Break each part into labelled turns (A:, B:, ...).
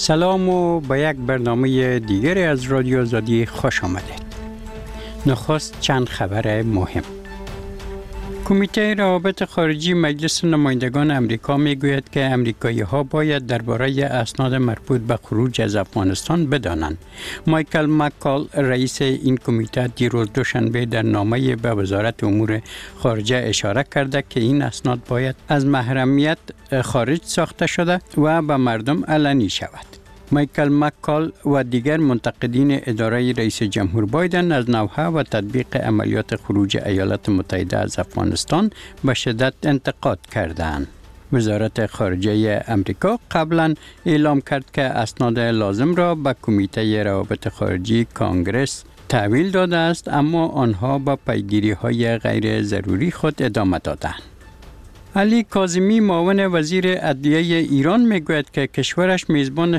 A: سلام و به یک برنامه دیگری از رادیو آزادی خوش آمدید. نخست چند خبر مهم. کمیته روابط خارجی مجلس نمایندگان امریکا میگوید که امریکایی‌ها باید درباره اسناد مربوط به خروج از افغانستان بدانند. مایکل مکال رئیس این کمیته دیروز دوشنبه در نامه‌ای به وزارت امور خارجه اشاره کرده که این اسناد باید از محرمیت خارج ساخته شده و به مردم علنی شود. مایکل مکال و دیگر منتقدین اداره رئیس جمهور بایدن از نوحه و تطبیق عملیات خروج ایالات متحده از افغانستان به شدت انتقاد کردند. وزارت خارجه امریکا قبلا اعلام کرد که اسناد لازم را به کمیته روابط خارجی کانگرس تحویل داده است، اما آنها با پیگیری‌های غیر ضروری خود ادامه دادند. علی کاظمی معاون وزیر عدلیه ایران میگوید که کشورش میزبان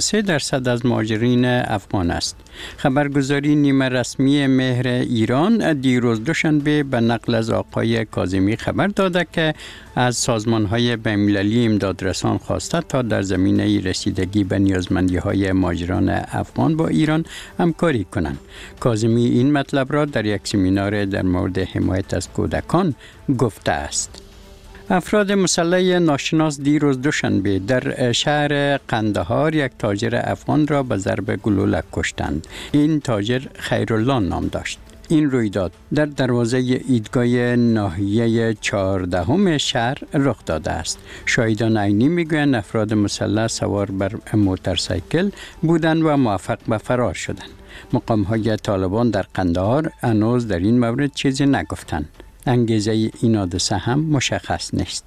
A: 63% از مهاجرین افغان است. خبرگزاری نیمه رسمی مهر ایران دیروز دوشنبه به نقل از آقای کاظمی خبر داده که از سازمان‌های بین‌المللی امدادرسان خواسته تا در زمینه رسیدگی به نیازمندی‌های مهاجران افغان با ایران همکاری کنند. کاظمی این مطلب را در یک سمینار در مورد حمایت از کودکان گفته است. افراد مسلح ناشناس دیروز دوشنبه در شهر قندهار یک تاجر افغان را به ضرب گلوله کشتند. این تاجر خیرالله نام داشت. این رویداد در دروازه ایستگاه ناحیه 14 شهر رخ داده است. شاهدان عینی میگویند افراد مسلح سوار بر موتورسیکل بودند و موفق به فرار شدند. مقام‌های طالبان در قندهار هنوز در این مورد چیزی نگفتند. انگیزه این حادثه هم مشخص نیست.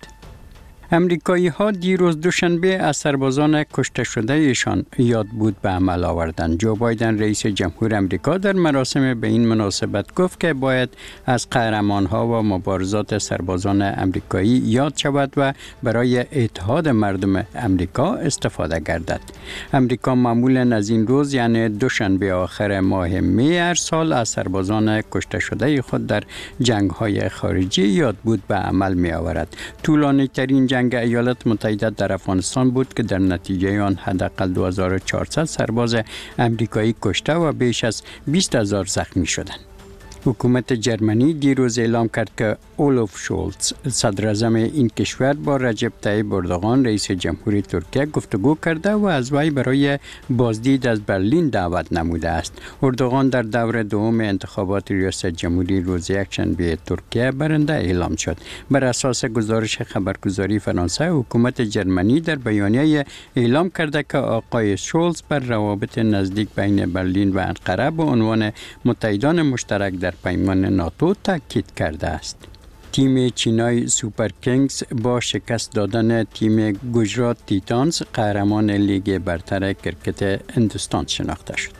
A: امریکایی‌ها دیروز دوشنبه از سربازان کشته شده ایشان یاد بود به عمل آوردند. جو بایدن رئیس جمهور امریکا در مراسم به این مناسبت گفت که باید از قهرمان‌ها و مبارزات سربازان امریکایی یاد شود و برای اتحاد مردم امریکا استفاده گردد. امریکا معمولاً از این روز یعنی دوشنبه آخر ماه می هر سال از سربازان کشته شده خود در جنگ‌های خارجی یاد بود به عمل می آورد. طولانی‌ترین جنگ ایالات متحده در افغانستان بود که در نتیجه آن حداقل 2400 سرباز امریکایی کشته و بیش از 20000 زخمی شدند. حکومت جرمنی دیروز اعلام کرد که اولوف شولز صدراعظم این کشور با رجب طیب اردوغان رئیس جمهوری ترکیه گفتگو کرده و از وی برای بازدید از برلین دعوت نموده است. اردوغان در دور دوم انتخابات ریاست جمهوری روز یکشنبه ترکیه برنده اعلام شد. بر اساس گزارش خبرگزاری فرانسه، حکومت جرمنی در بیانیه اعلام کرده که آقای شولز بر روابط نزدیک بین برلین و انقره به عنوان متحدان مشترک در پیمان ناتو تاکید کرده است. تیم چینای سوپر کینگز با شکست دادن تیم گجرات تیتانز قهرمان لیگ برتر کرکت هندوستان شناخته شد.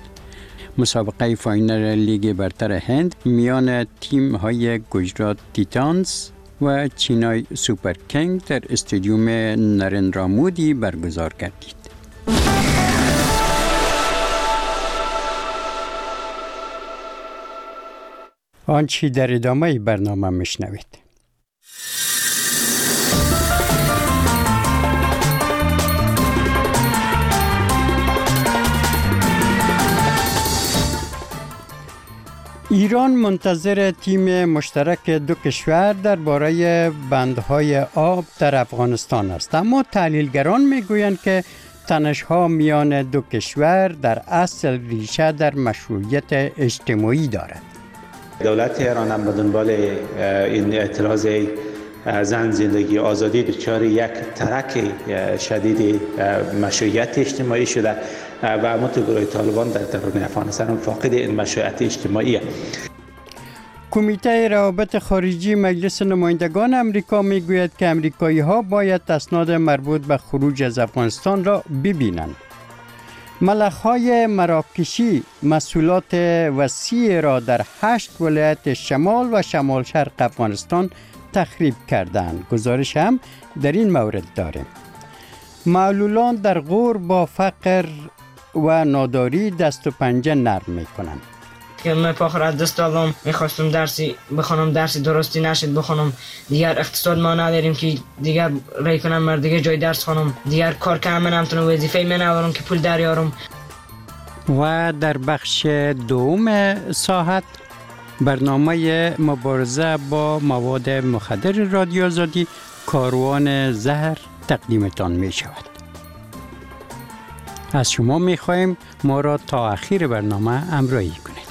A: مسابقه فاینال لیگ برتر هند میان تیم های گجرات تیتانز و چینای سوپر کینگ در استادیوم نریندرا مودی برگزار گردید. آنچه در ادامه برنامه میشنوید. ایران منتظر تیم مشترک دو کشور درباره بندهای آب در افغانستان است، اما تحلیلگران میگویند که تنش‌ها میان دو کشور در اصل ریشه در مشروعیت اجتماعی دارد.
B: دولت ایران هم به دنبال این اعتراض زن زندگی آزادی دچار یک ترک شدید مشروعیت اجتماعی شده و همونطور گروه طالبان در درون افغانستان فاقد این مشروعیت اجتماعی است.
A: کمیته روابط خارجی مجلس نمایندگان امریکا میگوید که امریکایی‌ها باید اسناد مربوط به خروج از افغانستان را ببینند. ملخ‌های مراکشی مسئولات وسیع را در 8 ولایت شمال و شمال شرق افغانستان تخریب کردند. گزارش هم در این مورد داریم. معلولان در غور با فقر و ناداری دست و پنجه نرم می کنند.
C: که من پاخر از دست دادم، میخواستم درسی بخونم، درسی درستی نشد بخونم. دیگر اقتصاد ما نداریم که دیگر رای کنم مرد دیگه جای درس خونم. دیگر کار کنم من نمیتونم، وظیفه من ندارم که پول دریارم.
A: و در بخش دوم ساعت برنامه مبارزه با مواد مخدر رادیو آزادی کاروان زهر تقدیمتان می شود. از شما می خواهیم ما را تا آخر برنامه همراهی کنید.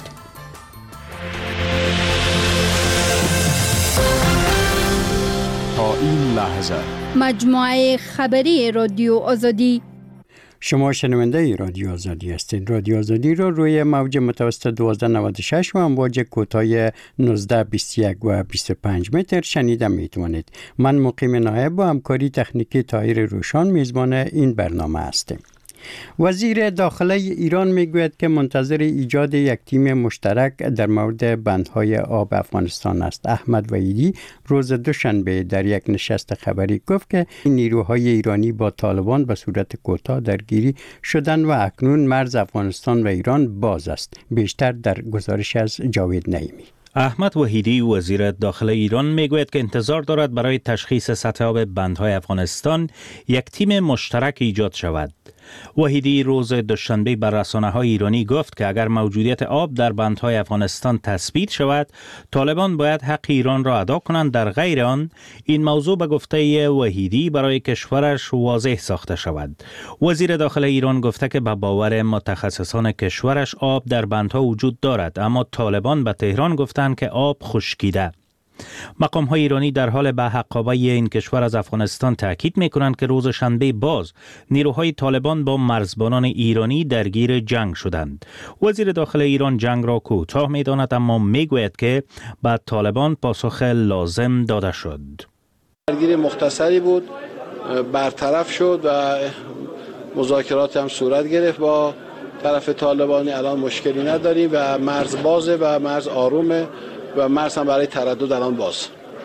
D: تا این لحظه
E: مجموعه خبری رادیو آزادی.
A: شما شنونده رادیو آزادی هستید. رادیو آزادی رو روی موج متوسط 1296 و امواج کوتاه 19, 21 و 25 متر شنیده میتوانید. من مقیم نایب با همکاری تکنیکی طاهر روشان میزبان این برنامه هستم. وزیر داخله ایران میگوید که منتظر ایجاد یک تیم مشترک در مورد بندهای آب افغانستان است. احمد وحیدی روز دوشنبه در یک نشست خبری گفت که نیروهای ایرانی با طالبان به صورت کوتاه درگیری شدند و اکنون مرز افغانستان و ایران باز است. بیشتر در گزارش از جاوید نعیمی.
F: احمد وحیدی وزیر داخله ایران میگوید که انتظار دارد برای تشخیص سطح آب بندهای افغانستان یک تیم مشترک ایجاد شود. وحیدی روز دوشنبه بر رسانه‌های ایرانی گفت که اگر موجودیت آب در بندهای افغانستان تثبیت شود، طالبان باید حق ایران را ادا کنند، در غیر آن این موضوع به گفته وحیدی برای کشورش واضح ساخته شود. وزیر داخله ایران گفته که به باور متخصصان کشورش آب در بندها وجود دارد، اما طالبان به تهران گفتند که آب خشکیده. مقام‌های ایرانی در حال به حقابه این کشور از افغانستان تاکید می‌کنند که روز شنبه باز نیروهای طالبان با مرزبانان ایرانی درگیر جنگ شدند. وزیر داخله ایران جنگ را کوتاه می‌داند، اما می‌گوید که به طالبان پاسخ لازم داده شد.
G: درگیری مختصری بود، برطرف شد و مذاکرات هم صورت گرفت با طرف طالبانی. الان مشکلی نداریم و مرز بازه و مرز آرومه و مرز هم برای تردد الان باز.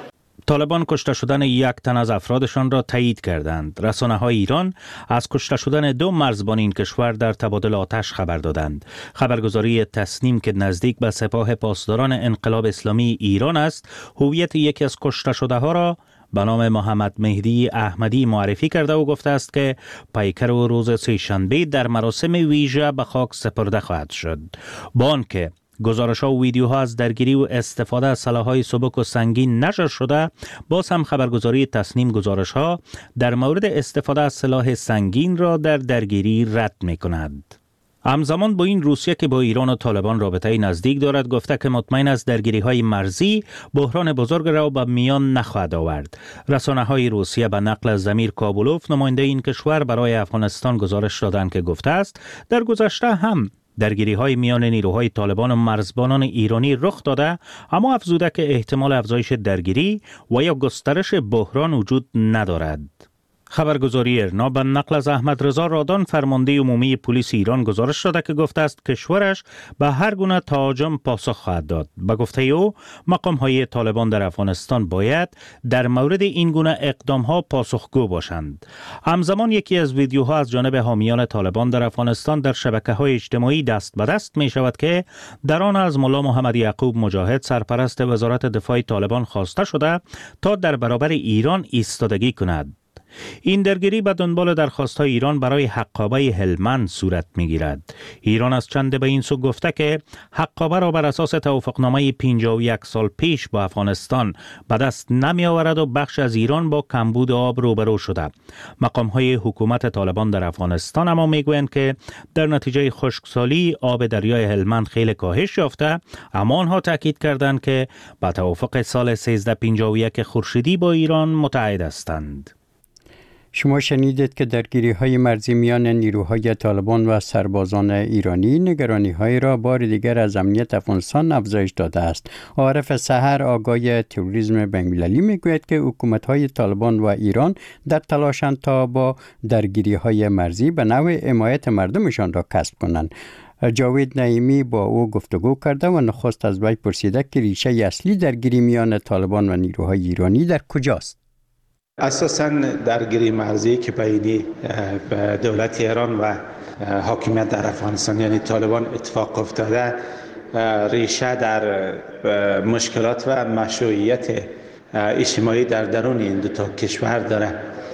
F: طالبان کشته شدن یک تن از افرادشان را تایید کردند. رسانه‌های ایران از کشته شدن 2 مرزبان این کشور در تبادل آتش خبر دادند. خبرگزاری تسنیم که نزدیک به سپاه پاسداران انقلاب اسلامی ایران است، هویت یکی از کشته شده ها را به نام محمد مهدی احمدی معرفی کرده و گفته است که پیکر و روز سه‌شنبه در مراسم ویژه به خاک سپرده خواهد شد. با آنکه گزارش‌ها و ویدیوها از درگیری و استفاده از سلاح‌های سبک و سنگین نشر شده، باز هم خبرگزاری تسنیم گزارش‌ها در مورد استفاده از سلاح سنگین را در درگیری رد می‌کند. همزمان با این روسیه که با ایران و طالبان رابطه نزدیک دارد گفته که مطمئن است درگیری‌های مرزی بحران بزرگ را به میان نخواهد آورد. رسانه‌های روسیه به نقل از ضمیر کابولوف نماینده این کشور برای افغانستان گزارش دادند که گفته است در گذشته هم درگیری‌های میان نیروهای طالبان و مرزبانان ایرانی رخ داده، اما افزوده که احتمال افزایش درگیری و یا گسترش بحران وجود ندارد. خبرگزاری ارنا به نقل از احمد رضا رادان فرمانده عمومی پلیس ایران گزارش داده که گفته است کشورش به هر گونه تهاجم پاسخ خواهد داد. به گفته او مقام‌های طالبان در افغانستان باید در مورد این گونه اقدام‌ها پاسخگو باشند. همزمان یکی از ویدیوها از جانب حامیان طالبان در افغانستان در شبکه‌های اجتماعی دست به دست می‌شود که در آن از ملا محمد یعقوب مجاهد سرپرست وزارت دفاع طالبان خواسته شده تا در برابر ایران ایستادگی کند. این درگیری به دنبال درخواست‌های ایران برای حقابه هلمند صورت می‌گیرد. ایران از چند به این سو گفته که حقابه را بر اساس توافقنامه 51 سال پیش با افغانستان به دست نمی‌آورد و بخش از ایران با کمبود آب روبرو شده. مقام‌های حکومت طالبان در افغانستان اما می‌گویند که در نتیجه خشکسالی آب دریای هلمند خیلی کاهش یافته، اما آنها تاکید کردند که با توافق سال 1351 خورشیدی با ایران متعهد هستند.
A: شما شنیدید که درگیری‌های مرزی میان نیروهای طالبان و سربازان ایرانی نگرانی‌های را بار دیگر از امنیت افغانستان افزایش داده است. عارف سحر آگای تروریسم بین‌المللی میگوید که حکومت‌های طالبان و ایران در تلاشند تا با درگیری‌های مرزی به نوع حمایت مردمشان را کسب کنند. جاوید نعیمی با او گفتگو کرده و نخست از وی پرسیده که ریشه اصلی درگیری میان طالبان و نیروهای ایرانی در کجاست؟
B: اساساً درگیری مرزی که بین دولت ایران و حاکمیت در افغانستان یعنی طالبان اتفاق افتاده ریشه در مشکلات و مشروعیت اجتماعی در درون این دو تا کشور داره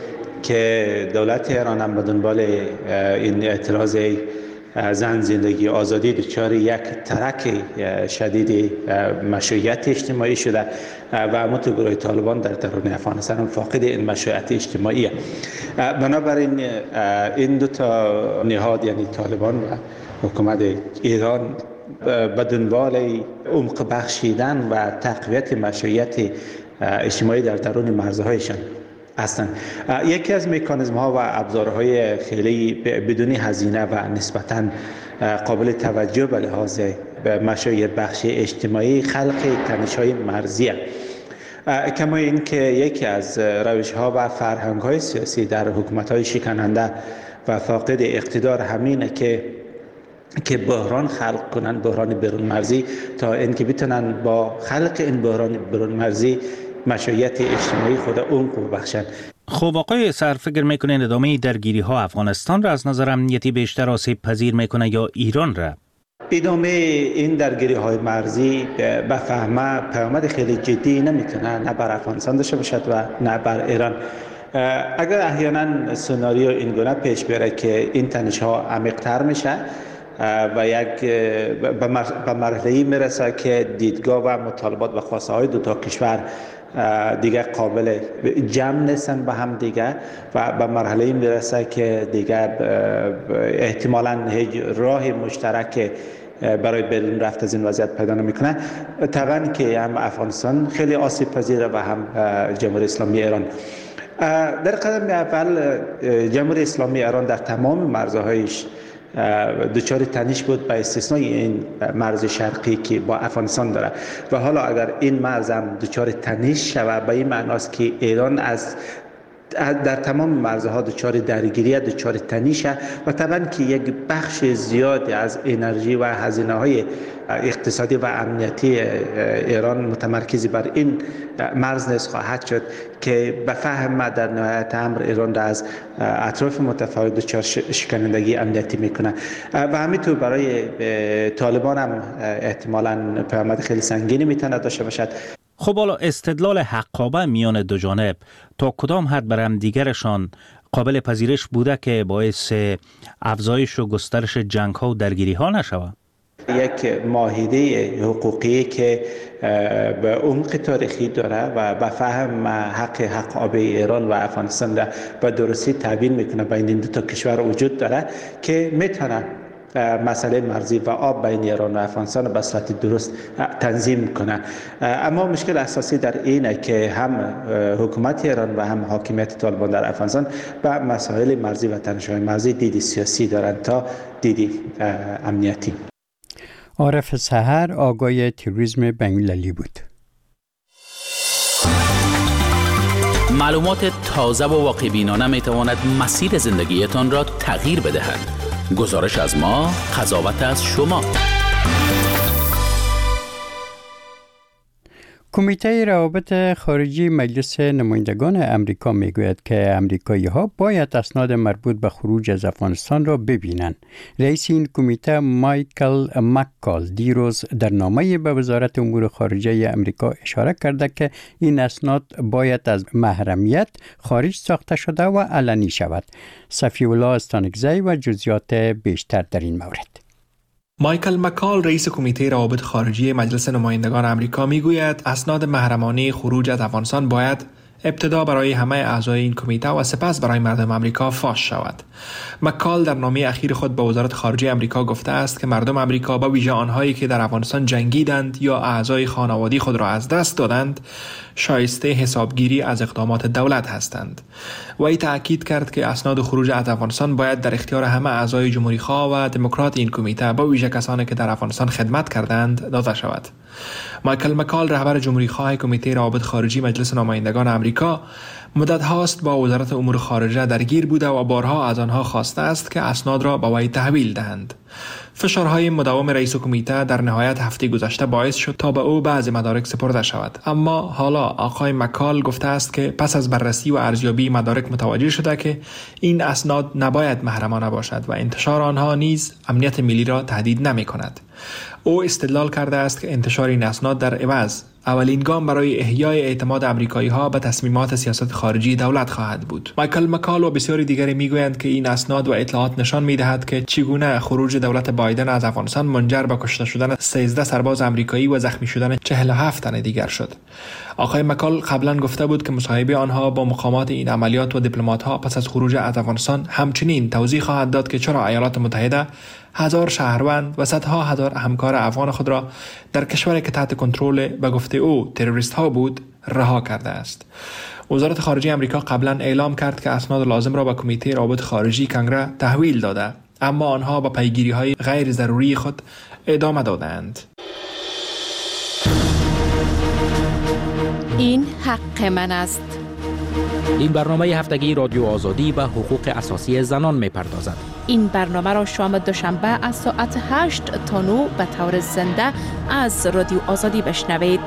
B: که دولت ایران هم به دنبال این اعتراض زن زندگی آزادی دچار یک ترک شدید مشروعیت اجتماعی شده و همونطور گروه طالبان در درون افغانستان فاقد این مشروعیت اجتماعی. بنابراین این دو تا نهاد یعنی طالبان و حکومت ایران به دنبال عمق بخشیدن و تقویت مشروعیت اجتماعی در درون مرزهایشان هستند. یکی از مکانیزم ها و ابزارهای خیلی بدون هزینه و نسبتاً قابل توجه به لحاظ مشروعیت بخشی اجتماعی خلق تنش‌های مرزی است. کما اینکه یکی از روش ها و فرهنگ های سیاسی در حکومت های شکننده و فاقد اقتدار همینه که بحران خلق کنن، بحران برون مرزی، تا اینکه بتونن با خلق این بحران برون مرزی مشروعیت اجتماعی خود عمق بخشن.
F: خب آقای سر فکر میکنین ادامه درگیری ها افغانستان را از نظر امنیتی بیشتر آسیب پذیر میکنه یا ایران را؟
B: ادامه این درگیری های مرزی به فهمه پیامد خیلی جدی نمیتونه نه بر افغانستان داشته باشد و نه بر ایران. اگر احیانا سناریو این گونه پیش بره که این تنش ها عمیق‌تر میشه و یک به مرحله‌ای میرسه که دیدگاه و مطالبات و خواسته های دو تا کشور دیگه قابل جمع نیستن به هم دیگه و به مرحله‌ای میرسه که دیگه احتمالاً هیچ راه مشترک برای بیرون رفت از این وضعیت پیدا نمیکنه. طبعا که هم افغانستان خیلی آسیب پذیره و هم جمهوری اسلامی ایران. در قدم اول جمهوری اسلامی ایران در تمام مرزهایش دچار تنش بود به استثنای این مرز شرقی که با افغانستان داره و حالا اگر این مرز هم دچار تنش شود به این معناست که ایران در تمام مرزها دچار درگیری دچار تنشه و طبعا که یک بخش زیادی از انرژی و هزینه‌های اقتصادی و امنیتی ایران متمرکز بر این مرز نیز خواهد شد که به فهم در نهایت امر ایران را از اطراف متفاوت دچار شکنندگی امنیتی میکنه و همینطور برای طالبان هم احتمالاً پیامد خیلی سنگینی میتونه داشته باشد.
F: خب حالا استدلال حقابه میان دو جانب تا کدام حد بر هم دیگرشان قابل پذیرش بوده که باعث افزایش و گسترش جنگ ها و درگیری ها نشود؟
B: یک معاهده حقوقی که به عمق تاریخی داره و به فهم حق آب ایران و افغانستان را به درستی تبیین میکنه بین این دو تا کشور وجود داره که میتونه مسئله مرزی و آب بین ایران و افغانستان به صورت درست تنظیم کنه. اما مشکل اساسی در اینه که هم حکومت ایران و هم حاکمیت طالبان در افغانستان به مسائل مرزی و تنش‌های مرزی دیدی سیاسی دارند تا دیدی امنیتی.
A: عارف سحر آگای تروریسم بین‌المللی بود.
H: معلومات تازه و واقع‌بینانه میتواند مسیر زندگیتان را تغییر بدهد. گزارش از ما، قضاوت از شما.
A: کمیته روابط خارجی مجلس نمایندگان امریکا میگوید که امریکایی‌ها باید اسناد مربوط به خروج از افغانستان را ببینند. رئیس این کمیته مایکل مکال دیروز در نامه‌ای به وزارت امور خارجه امریکا اشاره کرده که این اسناد باید از محرمیت خارج ساخته شده و علنی شود. صفی الله استانکزی و جزئیات بیشتر در این مورد.
I: مایکل مکال رئیس کمیته روابط خارجی مجلس نمایندگان آمریکا میگوید اسناد محرمانه خروج از افغانستان باید ابتدا برای همه اعضای این کمیته و سپس برای مردم آمریکا فاش شود. مکال در نامه اخیر خود به وزارت خارجه آمریکا گفته است که مردم آمریکا به ویژه آنهایی که در افغانستان جنگیدند یا اعضای خانوادگی خود را از دست دادند شایسته حسابگیری از اقدامات دولت هستند. وی تاکید کرد که اسناد خروج از افغانستان باید در اختیار همه اعضای جمهوری‌خواه و دموکرات این کمیته به ویژه کسانی که در افغانستان خدمت کردند داده شود. مایکل مکال رهبر جمهوری‌خواه کمیته روابط خارجی مجلس نمایندگان آمریکا مدت هاست با وزارت امور خارجه درگیر بوده و بارها از آنها خواسته است که اسناد را به وی تحویل دهند. فشارهای مداوم رئیس کمیته در نهایت هفته گذشته باعث شد تا به او بعضی مدارک سپرده شود. اما حالا آقای مکال گفته است که پس از بررسی و ارزیابی مدارک متوجه شده که این اسناد نباید محرمانه باشد و انتشار آنها نیز امنیت ملی را تهدید نمی کند. او استدلال کرده است که انتشار این اسناد در عوض اولین گام برای احیای اعتماد آمریکایی‌ها به تصمیمات سیاست خارجی دولت خواهد بود. مایکل مکال و بسیاری دیگری میگویند که این اسناد و اطلاعات نشان می‌دهد که چگونه خروج دولت بایدن از افغانستان منجر به کشته شدن 13 سرباز آمریکایی و زخمی شدن 47 تن دیگر شد. آقای مکال قبلا گفته بود که مصاحبه آنها با مقامات این عملیات و دیپلمات‌ها پس از خروج از افغانستان همچنین توضیح خواهد داد که چرا ایالات متحده هزار شهروند و صدها هزار همکار افغان خود را در کشوری که تحت کنترل به گفته او تروریست ها بود رها کرده است. وزارت خارجه آمریکا قبلا اعلام کرد که اسناد لازم را به کمیته روابط خارجی کنگره تحویل داده، اما آنها با پیگیری های غیر ضروری خود ادامه دادند.
J: این حق من است.
H: این برنامه هفتگی رادیو آزادی به حقوق اساسی زنان می‌پردازد.
J: این برنامه را شام دوشنبه از ساعت 8 تا 9 به طور زنده از رادیو آزادی بشنوید.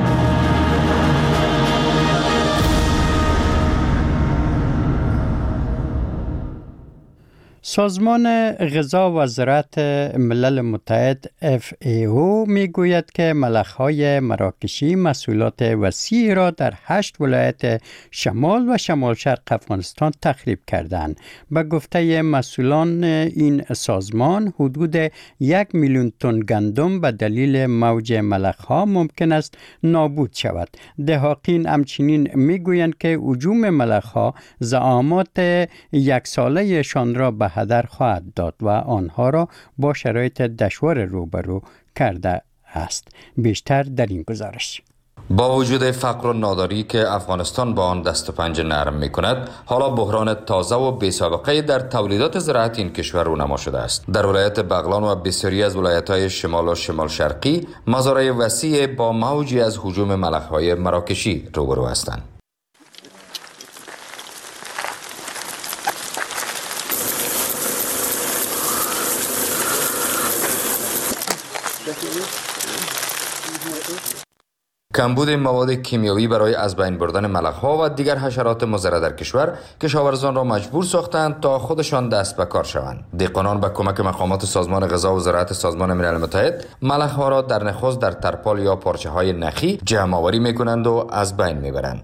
A: سازمان غذا و زراعت ملل متحد FAO میگوید که ملخ‌های مراکشی محصولات وسیعی را در 8 ولایت شمال و شمال شرق افغانستان تخریب کردند. به گفته مسئولان این سازمان حدود 1 میلیون تن گندم به دلیل موج ملخ‌ها ممکن است نابود شود. دهاقین همچنین میگویند که هجوم ملخ‌ها زعامات یک ساله‌شان را به هدر خواهد داد و آنها را با شرایط دشوار روبرو کرده است. بیشتر در این گزارش.
K: با وجود فقر و ناداری که افغانستان با آن دست و پنجه نرم می کند، حالا بحران تازه و بی سابقه در تولیدات زراعت این کشور رونما شده است. در ولایت بغلان و بسیاری از ولایت‌های شمال و شمال شرقی مزارع وسیع با موجی از هجوم ملخ‌های مراکشی روبرو هستند. کمبود مواد کیمیاوی برای از بین بردن ملخ‌ها و دیگر حشرات مضر در کشور کشاورزان را مجبور ساختند تا خودشان دست به کار شوند. دهقانان به کمک مقامات سازمان غذا و زراعت سازمان ملل متحد ملخ‌ها را در نخست در ترپال یا پارچه‌های نخی جمع آوری می‌کنند و از بین می‌برند.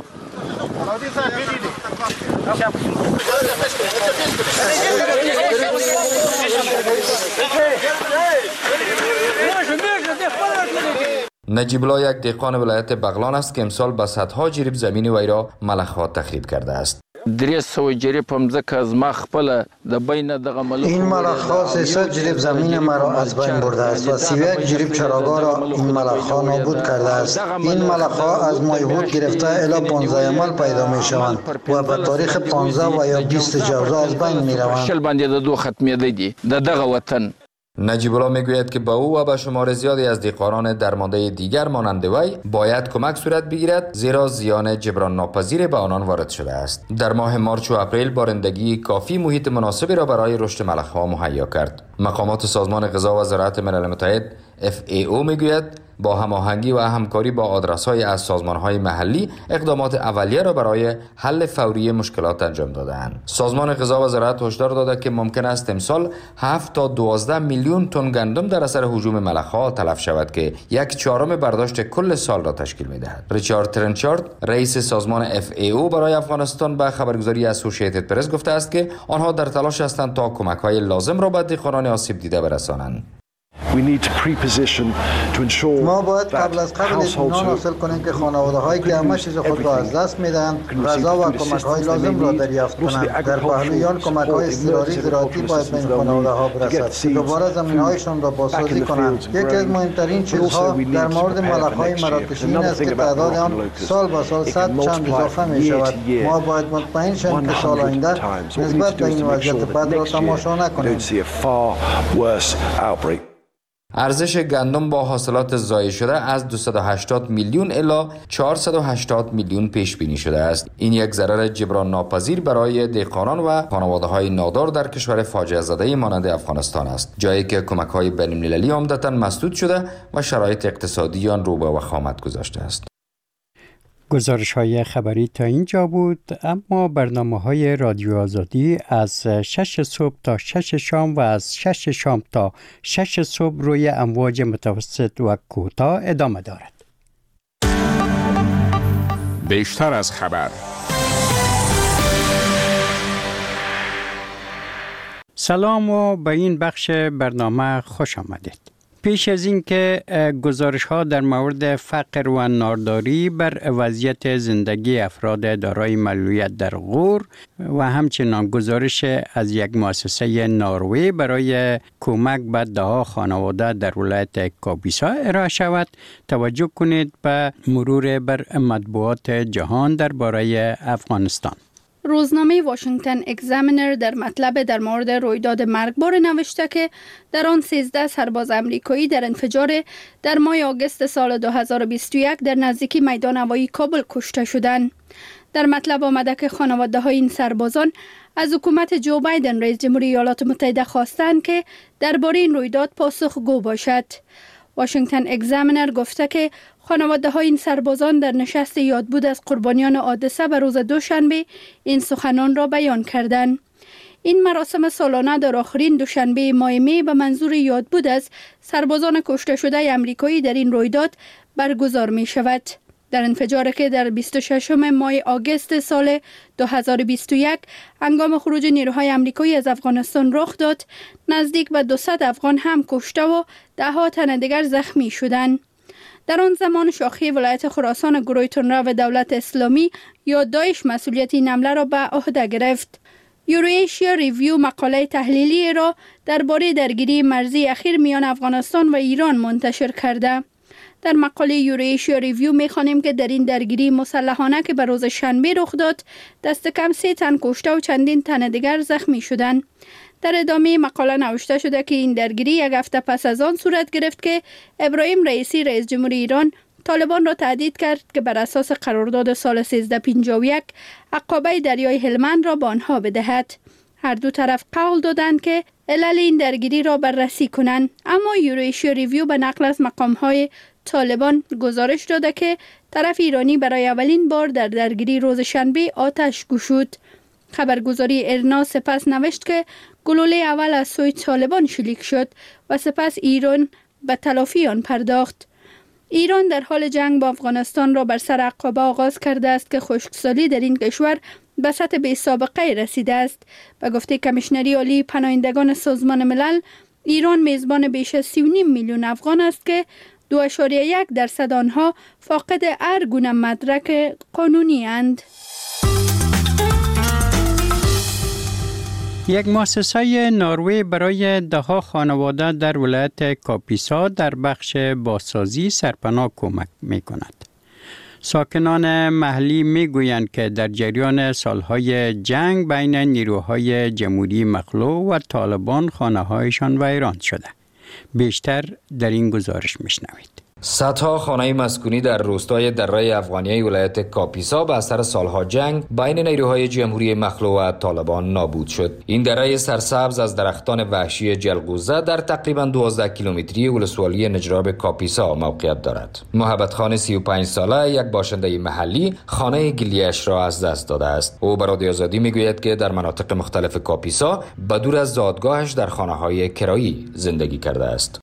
K: نجیب الله یک دهقان ولایت بغلان است که امسال به صدها جریب زمین وی را ملخ‌ها تخریب کرده است.
L: 300 جریب هم ځکه از ما خپل د بین دغه ملخ
M: این ملخ‌ها 300 جریب زمین مرا از بین برده است و 31 جریب چراگاه را این ملخ‌ها نابود کرده است. این ملخ‌ها از ماه بود گرفته الی 15 مال پیدا می‌شوند و به تاریخ 15 و یا 20 جوزا از بین می‌روند.
L: شل باندې د دو ختمیده دي د دغه وطن.
K: نجیب الله میگوید که به او و به شمار زیادی از دهقانان درمانده دیگر مانند وی باید کمک صورت بگیرد، زیرا زیان جبران ناپذیر به آنان وارد شده است. در ماه مارچ و اپریل بارندگی کافی محیط مناسبی را برای رشد ملخ‌ها مهیا کرد. مقامات سازمان غذا و زراعت ملل متحد FAO میگوید با هماهنگی و همکاری با آدرس‌های از سازمان‌های محلی اقدامات اولیه را برای حل فوری مشکلات انجام داده‌اند. سازمان غذا و زراعت هشدار داده که ممکن است امسال 7 تا 12 میلیون تن گندم در اثر هجوم ملخ‌ها تلف شود که 1/4 برداشت کل سال را تشکیل می‌دهد. ریچارد ترنچارد رئیس سازمان FAO برای افغانستان به خبرگزاری اسوسییتد پرس گفته است که آنها در تلاش هستند تا کمک‌های لازم را به دهقانان آسیب دیده برسانند.
M: ما باید قبل از قبل اطمینان حاصل کنیم که خانواده‌هایی که همه چیز خود را از دست می‌دهند غذا و کمک‌های لازم را دریافت کنند. در پهلویان کمک‌های اضطراری زراعتی باید به این خانواده‌ها برسد. دوباره زمین‌هایشان را بازسازی کنند. یکی از مهمترین چیزها در مورد ملخ‌های مراکشی این است که تعداد آن سال به سال 100 چند اضافه می‌شود. ما باید مطمئن شویم که سال آینده نسبت به این وضعیت بد را تماشا نکنیم.
K: ارزش گندم با حاصلات ضایع شده از 280 میلیون الی 480 میلیون پیش بینی شده است. این یک ضرر جبران ناپذیر برای دهقانان و خانواده‌های نادار در کشور فاجعه زده مانند افغانستان است، جایی که کمک‌های بین‌المللی عمدتاً مسدود شده و شرایط اقتصادی آن رو به وخامت گذاشته است.
A: گزارش‌های خبری تا اینجا بود، اما برنامه‌های رادیو آزادی از 6 صبح تا 6 شام و از 6 شام تا 6 صبح روی امواج متوسط و کوتاه ادامه دارد.
D: بیشتر از خبر.
A: سلام و به این بخش برنامه خوش آمدید. پیش از اینکه گزارش‌ها در مورد فقر و نارداری بر وضعیت زندگی افراد دارای معلولیت در غور و همچنین گزارش از یک مؤسسه نروژی برای کمک به ده‌ها خانواده در ولایت کاپیسا ارائه شود، توجه کنید به مرور بر مطبوعات جهان درباره افغانستان.
E: روزنامه واشنگتن اگزامینر در مطلب در مورد رویداد مرگبار نوشته که در آن 13 سرباز امریکایی در انفجار در ماه آگوست سال 2021 در نزدیکی میدان هوایی کابل کشته شدند. در مطلب آمده که خانواده های این سربازان از حکومت جو بایدن رئیس جمهوری ایالات متحده خواستند که درباره این رویداد پاسخگو باشد. واشنگتن اگزامینر گفته که خانواده های این سربازان در نشست یادبود از قربانیان حادثه به روز دوشنبه این سخنان را بیان کردند. این مراسم سالانه در آخرین دوشنبه ماه می به منظور یادبود از سربازان کشته شده امریکایی در این رویداد برگزار می شود. در انفجاری که در 26 ماه آگوست سال 2021 هنگام خروج نیروهای امریکایی از افغانستان رخ داد، نزدیک به 200 افغان هم کشته و ده‌ها تن دیگر زخمی شدند. در آن زمان شاخه ولایت خراسان گروه تندرو دولت اسلامی یا داعش مسئولیت این حمله را به عهده گرفت. یورویشیا ریویو مقاله تحلیلی را درباره درگیری مرزی اخیر میان افغانستان و ایران منتشر کرده. در مقاله یورویشیا ریویو می‌خوانیم که در این درگیری مسلحانه که به روز شنبه رخ داد، دست کم 3 تن کشته و چندین تن دیگر زخمی شدند. در ادامه مقاله نوشته شده که این درگیری یک هفته پس از آن صورت گرفت که ابراهیم رئیسی رئیس جمهوری ایران طالبان را تهدید کرد که بر اساس قرارداد سال 1351 عقابه دریای هلمند را به آنها بدهد. هر دو طرف قول دادند که علل این درگیری را بررسی کنند، اما یورویشیا ریویو به نقل از مقام‌های طالبان گزارش داده که طرف ایرانی برای اولین بار در درگیری روز شنبه آتش گشود. خبرگزاری ارنا سپس نوشت که گلوله اول از سوی طالبان شلیک شد و سپس ایران به تلافی آن پرداخت. ایران در حال جنگ با افغانستان را بر سر عقابه آغاز کرده است که خشکسالی در این کشور به سطح بی سابقه رسیده است. به گفته کمیشنری عالی پناهندگان سازمان ملل، ایران میزبان بیش از 3.5 میلیون افغان است که 2.1% آنها فاقد هر گونه مدرک قانونی اند.
A: یک مؤسسه نروژی برای ده‌ها خانواده در ولایت کاپیسا در بخش بازسازی سرپناه کمک می‌کند. ساکنان محلی می‌گویند که در جریان سالهای جنگ بین نیروهای جمهوری مخلوع و طالبان خانه‌هایشان ویران شده. بیشتر در این گزارش می‌شنوید.
K: صدها خانه مسکونی در روستای دره افغانیه ولایت کاپیسا به اثر سالها جنگ بین نیروهای جمهوری مخلوع و طالبان نابود شد. این دره سرسبز از درختان وحشی جلگوزه در تقریباً 12 کیلومتری ولسوالی نجراب کاپیسا موقعیت دارد. محبت خان 35 ساله یک باشنده محلی خانه گلیش را از دست داده است. او به رادیو آزادی میگوید که در مناطق مختلف کاپیسا بدور از زادگاهش در خانه‌های کرایی زندگی کرده است.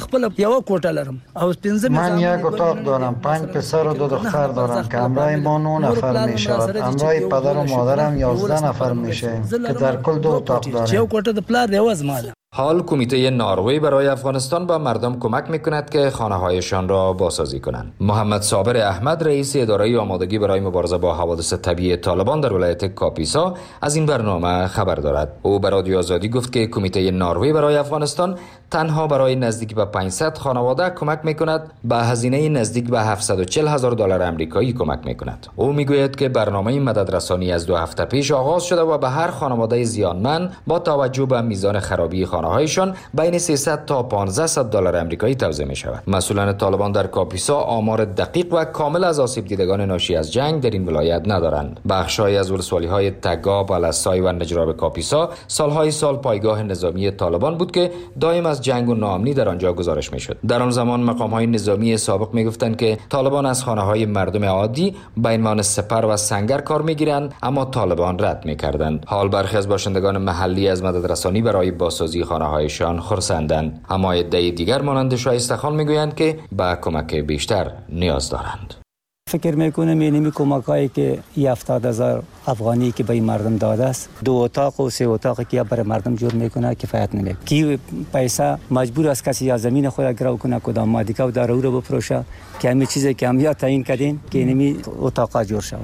M: من یک اتاق دارم، 5 پسر و 2 دختر دارم که همراه ما 9 نفر می شود. همراه پدر و مادرم 11 نفر میشیم که در کل 2 اتاق داریم.
K: حال کمیته نروژی برای افغانستان با مردم کمک میکند که خانه‌هایشان را بازسازی کنند. محمد صابر احمد رئیس اداره آمادگی برای مبارزه با حوادث طبیعی طالبان در ولایت کاپیسا از این برنامه خبر دارد. او به رادیو آزادی گفت که کمیته نروژی برای افغانستان تنها برای نزدیک به 500 خانواده کمک میکند، به هزینه نزدیک به $740,000 آمریکایی کمک میکند. او میگوید که برنامه مددرسانی از 2 هفته پیش آغاز شده و به هر خانواده زیانمند با توجه به میزان خرابی خانه خانه‌هایشان بین 300 تا 1500 دلار آمریکایی توزیع می‌شود. مسئولان طالبان در کاپیسا آمار دقیق و کامل از آسیب دیدگان ناشی از جنگ در این ولایت ندارند. بخش‌هایی از ولسوالی‌های تگا، بالستای و نجراب کاپیسا سالهای سال پایگاه نظامی طالبان بود که دائم از جنگ و ناامنی در آنجا گزارش می‌شد. در آن زمان مقام‌های نظامی سابق می‌گفتند که طالبان از خانه‌های مردم عادی به عنوان سپر و سنگر کار می‌گیرند، اما طالبان رد می‌کردند. حال برخی از باشندگان محلی از مددرسانی برای بازسازی خانه‌هایشان خرسندند، اما عده دیگر مانند شایسته خان می‌گویند که به کمک بیشتر نیاز دارند.
N: فکر میکنم اینمی کمکایی که 70,000 افغانی که به این مردم داده است، 2 اتاق و 3 اتاق که برای مردم جور میکنه کفایت نمیکنه. کی پیسه مجبور است کسی یا زمین خود گرو کنه کدام مادیکا و داره او رو بفروشه که همین چیزی که هم یا تعیین کردین که اینمی اتاقا جور شود.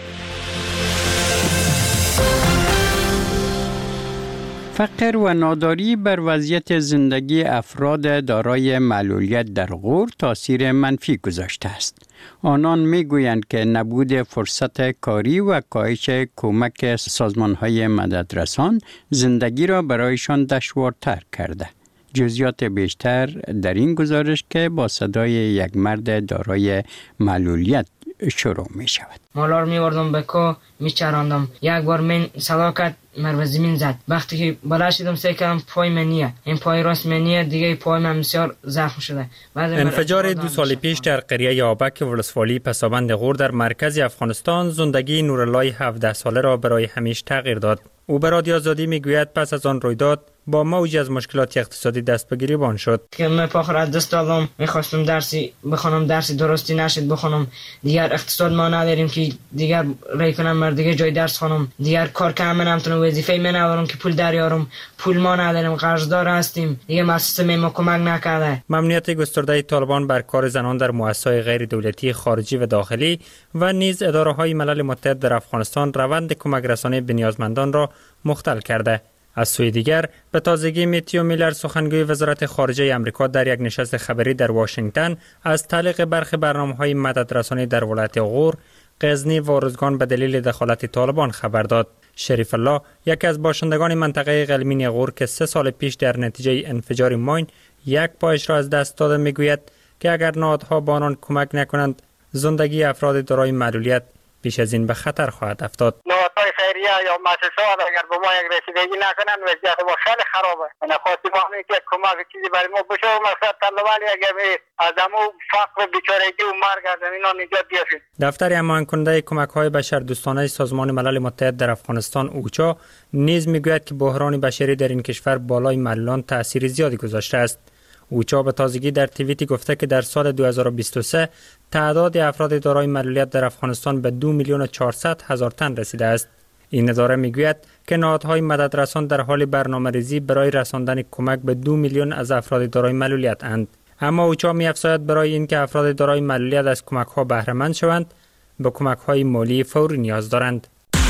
A: فقر و ناداری بر وضعیت زندگی افراد دارای معلولیت در غور تاثیر منفی گذاشته است. آنان میگویند که نبود فرصت کاری و کاهش کمک سازمان‌های مددرسان زندگی را برایشان دشوارتر کرده. جزئیات بیشتر در این گزارش که با صدای یک مرد دارای معلولیت شروع می شود.
C: مالار می وردم به کو می چراندم. یک بار من سلاکت مر زمین زد. وقتی که بالا شدم سعی کردم پای من نیه. این پای راست من نیه، دیگه پای من بسیار زخم شده.
O: انفجار 2 سال پیش در قریه یابک ولسوالی پسابند غور در مرکز افغانستان زندگی نورالله 17 ساله را برای همیشه تغییر داد. او به رادیو آزادی میگوید پس از آن رویداد با موجی از مشکلات اقتصادی دست به گریبان شد.
C: که من پاخر از دست دادم، میخواستم درسی بخونم، درسی درستی نشد بخونم. دیگر اقتصاد ما نداریم که دیگر رای کنم مر دیگه جای درس خونم. دیگر کار کم نمیتونم، وظیفه من ندارم که پول دریارم. پول ما نداریم، قرضدار هستیم. دیگه مؤسسه ما کمک نکرده.
O: ممنوعیت گسترده طالبان بر کار زنان در مؤسسات غیر دولتی خارجی و داخلی و نیز اداره‌های ملل متحد در افغانستان روند کمک رسانی به نیازمندان را مختل کرده. از سوی دیگر به تازگی میتیو میلر سخنگوی وزارت خارجه آمریکا در یک نشست خبری در واشنگتن از تعلیق برخی برنامه‌های مددرسانی در ولایت غور، غزنی و ارزگان به دلیل دخالت طالبان خبر داد. شریف الله یکی از باشندگان منطقه قلمین غور که 3 سال پیش در نتیجه انفجار ماین یک پایش را از دست داده میگوید که اگر نهادها با آنان کمک نکنند زندگی افراد دارای معلولیت بیش از این به خطر خواهد افتاد.
P: نهادهای خیریه یا مؤسسات اگر به ما یک رسیدگی نکنند وضعیت ما خیلی خرابه. من خواستم که کمک چیزی برای ما بشه و مقصد طالبان اگر از همون فقر بیچارگی و مرگ از اینا نجات بیافید.
O: دفتر هماهنگ کننده کمک‌های بشردوستانه سازمان ملل متحد در افغانستان اوچا نیز میگوید که بحران بشری در این کشور بالای معلولان تأثیر زیادی گذاشته است. اوچا به تازگی در توییتی گفته که در سال 2023 تعداد افراد دارای معلولیت در افغانستان به 2,400,000 تن رسیده است. این اداره میگوید که نهادهای مددرسان در حال برنامه‌ریزی برای رساندن کمک به 2 میلیون از افراد دارای معلولیت اند. اما اوچا می‌افزاید برای اینکه افراد دارای معلولیت از کمک‌ها بهره مند شوند، به کمک‌های مالی فوری نیاز دارند.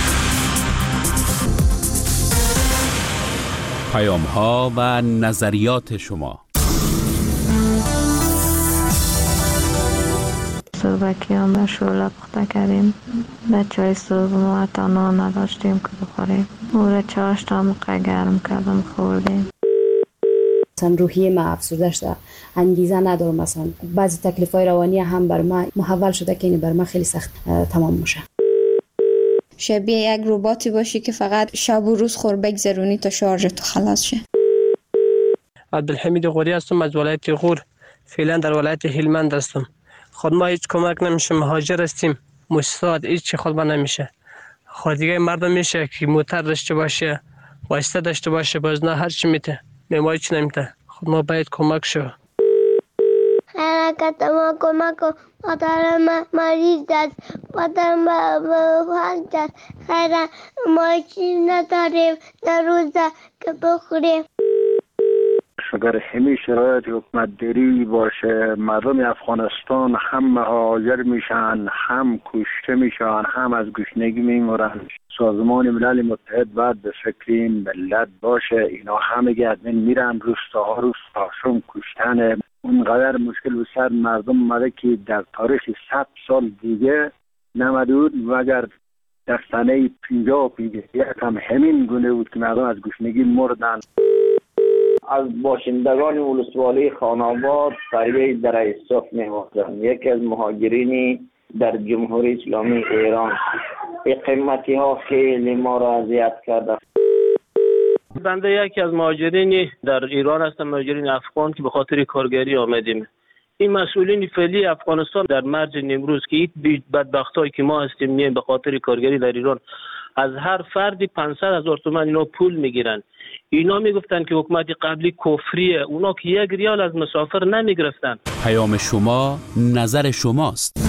H: پیام‌ها و نظریات شما.
Q: صبحکی هم به شعله پخته کردیم. بچه صبح ما حتی نان نداشتیم که بخوریم. او را چاشت هم گرم کردم خوردیم.
R: مثلا روحیه ما افسرده شده، انگیزه ندارم. مثلا بعضی تکلیف‌های روانی هم بر ما محول شده که این بر ما خیلی سخت تمام میشه.
S: شبیه یک رباتی باشی که فقط شب و روز خور بگذرونی تا شارژ تو خلاص شه.
T: عبدالحمید غوری هستم از ولایت غور. فعلا در ولایت هلمند هستم. خود ما هیچ کمک نمیشه، مهاجر هستیم. مؤسسات هیچ خود ما نمیشه. خود دیگه مردم میشه که موتر داشته باشه، واسطه داشته باشه، باز نه هر چی میته. ما هیچ نمیته. خود ما باید کمک شو.
U: حرکت ما کمک کن. مادر ما مریض است. مادر ما بخواد است. خیلی ما چیز نداریم. در روزه که بخوریم.
V: اگر همین شرایط حکومت داری باشه، مردم افغانستان هم مهاجر میشن، هم کشته میشن، هم از گشنگی میمرن. سازمان ملل متحد باید به فکر این ملت باشه. اینا همه گردن میرن، روستاشون کشتن. اونقدر مشکل به سر مردم اومده که در تاریخ 100 سال دیگه نمده بود و اگر در سنه 50 هم همین گونه بود که مردم از گشنگی مردن.
F: از باشندگان ولسوالی خان‌آباد فریه در ایساف می‌وازم، یکی از مهاجرین در جمهوری اسلامی ایران. این قیمتی ها خیلی ما را اذیت کرده.
T: بنده یکی از مهاجرین در ایران هستم، مهاجرین افغان که به خاطر کارگری آمدیم. این مسئولین فعلی افغانستان در مرج نیمروز که این بدبختایی که ما هستیم میایم به خاطر کارگری در ایران، از هر فردی 500,000 تومان اینا پول میگیرن. اینا میگفتن که حکومت قبلی کفریه، اونا که 1 ریال از مسافر نمیگرفتن.
H: پیام شما نظر شماست.